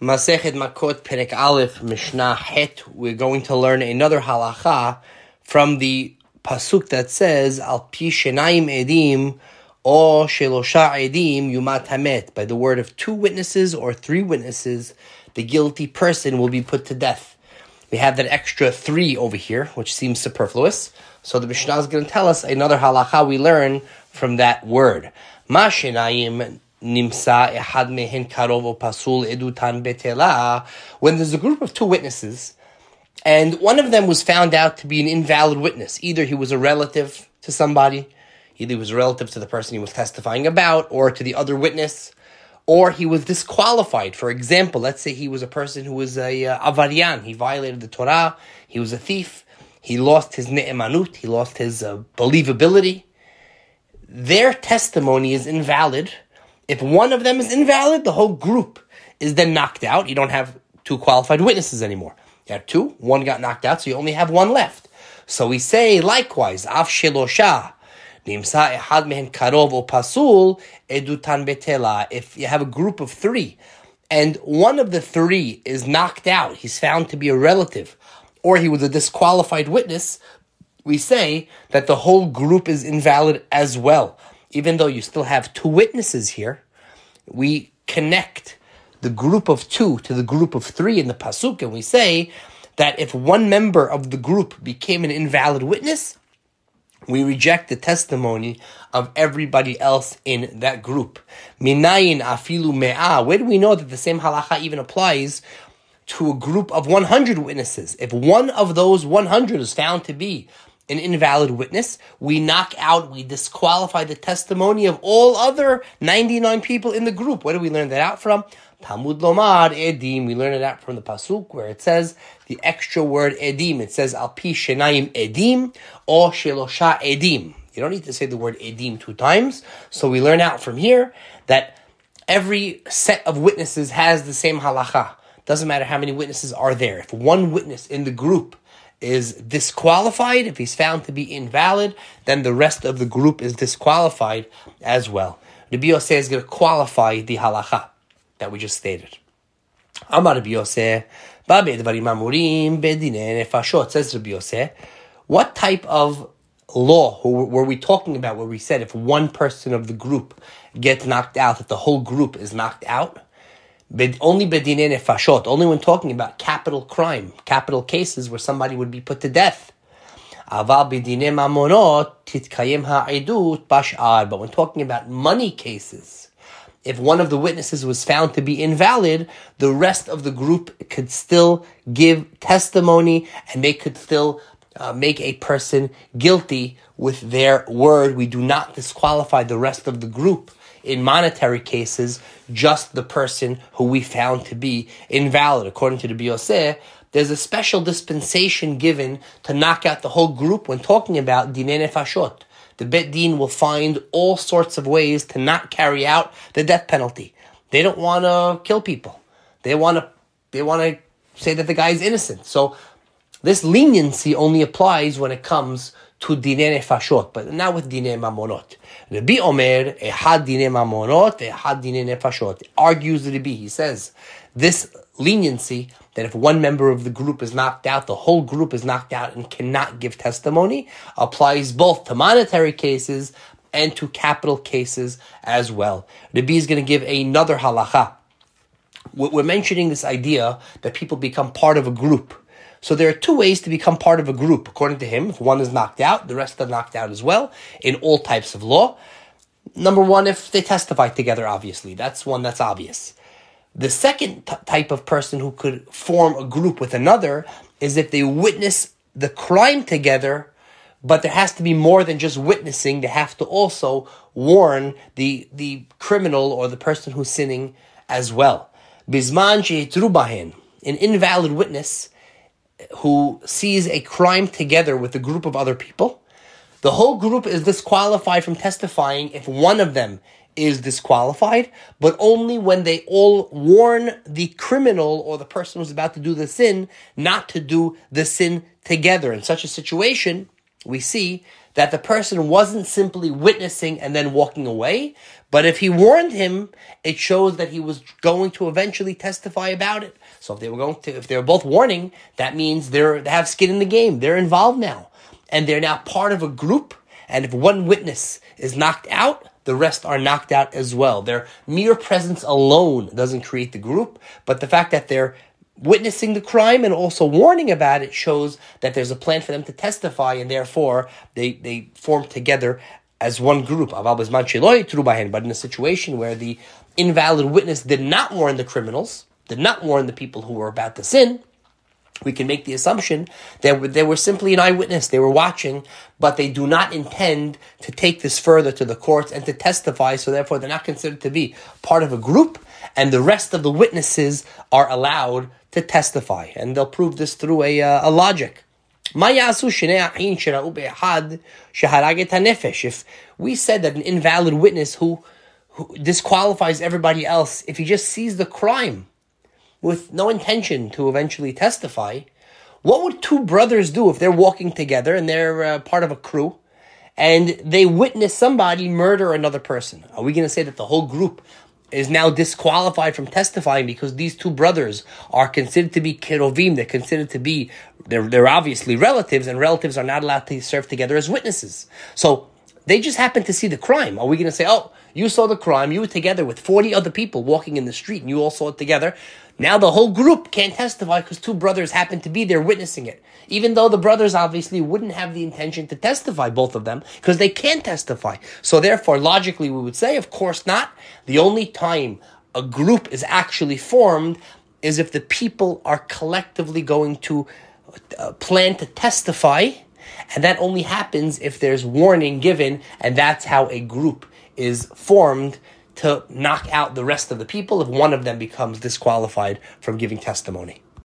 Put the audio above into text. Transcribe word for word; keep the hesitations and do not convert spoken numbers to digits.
Masechet Makot Perek Aleph Mishnah Het. We're going to learn another halacha from the pasuk that says Al pi shenayim edim or shelosha edim yumat hamet. By the word of two witnesses or three witnesses, the guilty person will be put to death. We have that extra three over here, which seems superfluous. So the Mishnah is going to tell us another halacha we learn from that word. Ma shenayim nimsa ehad mehen karov o pasul edutan betela. When there's a group of two witnesses, and one of them was found out to be an invalid witness. Either he was a relative to somebody, either he was a relative to the person he was testifying about, or to the other witness, or he was disqualified. For example, let's say he was a person who was a uh, avarian. He violated the Torah. He was a thief. He lost his ne'emanut. He lost his uh, believability. Their testimony is invalid. If one of them is invalid, the whole group is then knocked out. You don't have two qualified witnesses anymore. You have two, one got knocked out, so you only have one left. So we say, likewise, Af Shelosha, Nimsa Ehad Mehen Karov O Pasul, Edutan Betela. If you have a group of three, and one of the three is knocked out, he's found to be a relative, or he was a disqualified witness, we say that the whole group is invalid as well. Even though you still have two witnesses here, we connect the group of two to the group of three in the pasuk, and we say that if one member of the group became an invalid witness, we reject the testimony of everybody else in that group. Minayin afilu me'ah. Where do we know that the same halacha even applies to a group of one hundred witnesses? If one of those one hundred is found to be an invalid witness, we knock out, we disqualify the testimony of all other ninety-nine people in the group. Where do we learn that out from? Talmud Lomar Edim. We learn it out from the pasuk where it says the extra word Edim. It says Al pi shenayim Edim or Shelosha Edim. You don't need to say the word Edim two times. So we learn out from here that every set of witnesses has the same halacha. Doesn't matter how many witnesses are there. If one witness in the group is disqualified, if he's found to be invalid, then the rest of the group is disqualified as well. Rabbi Yosef is going to qualify the halacha that we just stated. Amar Rabbi Yosef, Babe Dvarim Amurim Bedinei Nefashot. Says Rabbi Yosef, what type of law were we talking about where we said if one person of the group gets knocked out, that the whole group is knocked out? Only Bedinei Nefashot, only when talking about capital crime, capital cases where somebody would be put to death. Aval Bedinei Mamonot Titkayem Ha'edut Bash'ar. But when talking about money cases, if one of the witnesses was found to be invalid, the rest of the group could still give testimony and they could still uh, make a person guilty with their word. We do not disqualify the rest of the group. In monetary cases, just the person who we found to be invalid. According to the Rabbi Yosef, there's a special dispensation given to knock out the whole group when talking about Dinei Nefashot. The Bet Din will find all sorts of ways to not carry out the death penalty. They don't want to kill people. They want to they want to say that the guy is innocent. So this leniency only applies when it comes to Dinei Nefashot, but not with Dinei Mamonot. Rabbi Omer, Ehad Dinei Mamonot, Ehad Dinei Nefashot. Argues Rabbi, he says, this leniency, that if one member of the group is knocked out, the whole group is knocked out and cannot give testimony, applies both to monetary cases and to capital cases as well. Rabbi is going to give another halacha. We're mentioning this idea that people become part of a group. So there are two ways to become part of a group. According to him, if one is knocked out, the rest are knocked out as well, in all types of law. Number one, if they testify together, obviously. That's one that's obvious. The second t- type of person who could form a group with another is if they witness the crime together, but there has to be more than just witnessing. They have to also warn the, the criminal or the person who's sinning as well. Bizman she'itru bahen, an invalid witness who sees a crime together with a group of other people, the whole group is disqualified from testifying if one of them is disqualified, but only when they all warn the criminal or the person who's about to do the sin not to do the sin together. In such a situation, we see that the person wasn't simply witnessing and then walking away, but if he warned him, it shows that he was going to eventually testify about it. So if they were going to, if they were both warning, that means they're, they have skin in the game. They're involved now. And they're now part of a group. And if one witness is knocked out, the rest are knocked out as well. Their mere presence alone doesn't create the group, but the fact that they're witnessing the crime and also warning about it shows that there's a plan for them to testify, and therefore they, they form together as one group. But in a situation where the invalid witness did not warn the criminals, did not warn the people who were about to sin, we can make the assumption that they were simply an eyewitness. They were watching, but they do not intend to take this further to the courts and to testify, so therefore they're not considered to be part of a group, and the rest of the witnesses are allowed to testify. And they'll prove this through a, uh, a logic. If we said that an invalid witness who, who disqualifies everybody else, if he just sees the crime with no intention to eventually testify, what would two brothers do if they're walking together and they're uh, part of a crew and they witness somebody murder another person? Are we going to say that the whole group is now disqualified from testifying because these two brothers are considered to be kirovim? They're considered to be, they're, they're obviously relatives, and relatives are not allowed to serve together as witnesses. So they just happen to see the crime. Are we going to say, oh, you saw the crime, you were together with forty other people walking in the street, and you all saw it together. Now the whole group can't testify because two brothers happen to be there witnessing it. Even though the brothers obviously wouldn't have the intention to testify, both of them, because they can't testify. So therefore, logically, we would say, of course not. The only time a group is actually formed is if the people are collectively going to uh, plan to testify, and that only happens if there's warning given, and that's how a group is formed to knock out the rest of the people if one of them becomes disqualified from giving testimony.